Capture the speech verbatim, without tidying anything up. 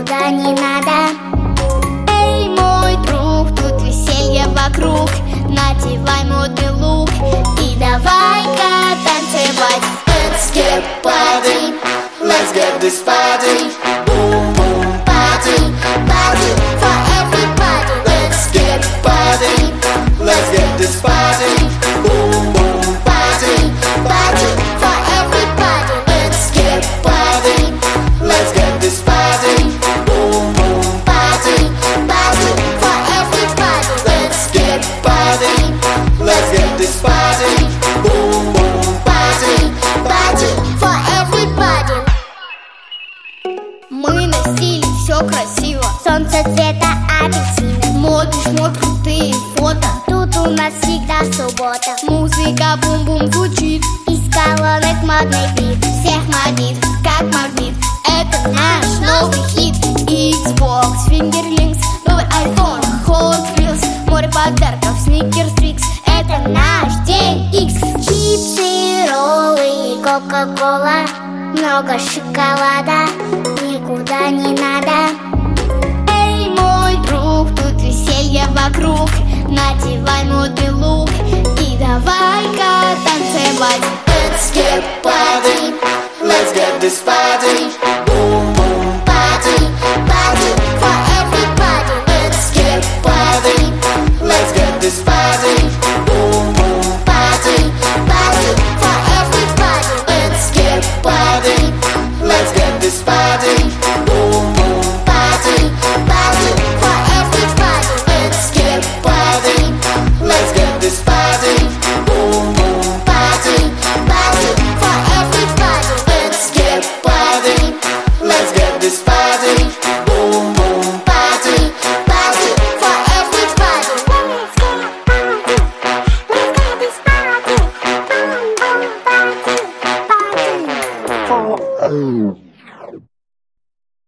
никуда не надо. Эй, мой друг, тут веселье вокруг. Надевай модный лук и давай-ка танцевать. Let's get party, let's get this party. Boom, boom, party, party for everybody. Let's get party, let's get this party. Boom, boom, party, party for everybody. Let's get party, let's get this party. Boom, boom, party, party for everybody. Let's get party, let's get this party. Boom, boom, party, party for everybody. Мы на стиле, все красиво. Солнце цвета апельсина. Моды, шмот, крутые фото. Тут у нас всегда суббота. Музыка бум-бум звучит. Из колонок модный бит Всех манит, как магнит. Это наш новый хит. Xbox, Fingerlinks, новый iPhone, Hot Wheels, море подарков, Snickers, Twix. Это наш день Икс. чипсы, роллы и кока-кола. Много шоколада, никуда не надо. Эй, мой друг, тут веселье вокруг. Надевай модный лук и давай-ка танцевать. Let's get party, let's get this party.